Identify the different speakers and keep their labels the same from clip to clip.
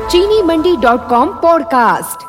Speaker 1: चीनीमंडी.com podcast.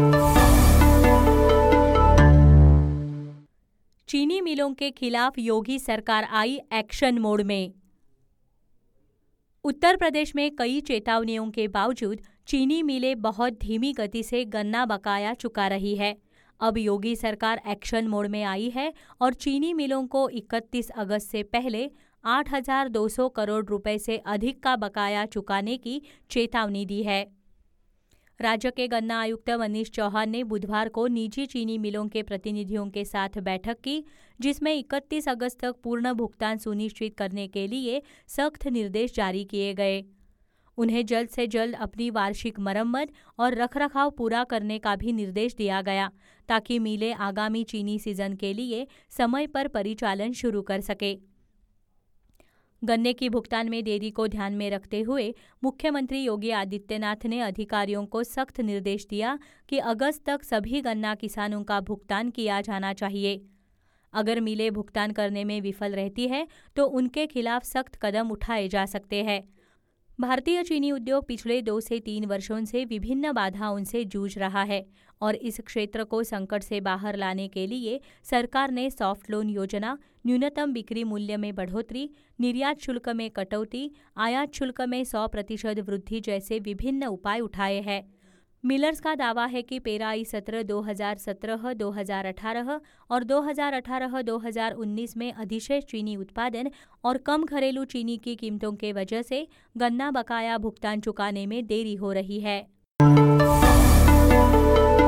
Speaker 2: चीनी मिलों के खिलाफ योगी सरकार आई एक्शन मोड में। उत्तर प्रदेश में कई चेतावनियों के बावजूद चीनी मिलें बहुत धीमी गति से गन्ना बकाया चुका रही है। अब योगी सरकार एक्शन मोड में आई है और चीनी मिलों को 31 अगस्त से पहले 8,200 करोड़ रुपए से अधिक का बकाया चुकाने की चेतावनी दी है। राज्य के गन्ना आयुक्त मनीष चौहान ने बुधवार को निजी चीनी मिलों के प्रतिनिधियों के साथ बैठक की, जिसमें 31 अगस्त तक पूर्ण भुगतान सुनिश्चित करने के लिए सख्त निर्देश जारी किए गए। उन्हें जल्द से जल्द अपनी वार्षिक मरम्मत और रखरखाव पूरा करने का भी निर्देश दिया गया, ताकि मिलें आगामी चीनी सीजन के लिए समय पर परिचालन शुरू कर सके। गन्ने की भुगतान में देरी को ध्यान में रखते हुए मुख्यमंत्री योगी आदित्यनाथ ने अधिकारियों को सख्त निर्देश दिया कि अगस्त तक सभी गन्ना किसानों का भुगतान किया जाना चाहिए। अगर मिलें भुगतान करने में विफल रहती है तो उनके खिलाफ सख्त कदम उठाए जा सकते हैं। भारतीय चीनी उद्योग पिछले 2 से 3 वर्षों से विभिन्न बाधाओं से जूझ रहा है और इस क्षेत्र को संकट से बाहर लाने के लिए सरकार ने सॉफ्ट लोन योजना, न्यूनतम बिक्री मूल्य में बढ़ोतरी, निर्यात शुल्क में कटौती, आयात शुल्क में 100% वृद्धि जैसे विभिन्न उपाय उठाए हैं। मिलर्स का दावा है कि पेराई सत्र 2017, 2018 और 2018-2019 में अधिशेष चीनी उत्पादन और कम घरेलू चीनी की कीमतों के वजह से गन्ना बकाया भुगतान चुकाने में देरी हो रही है।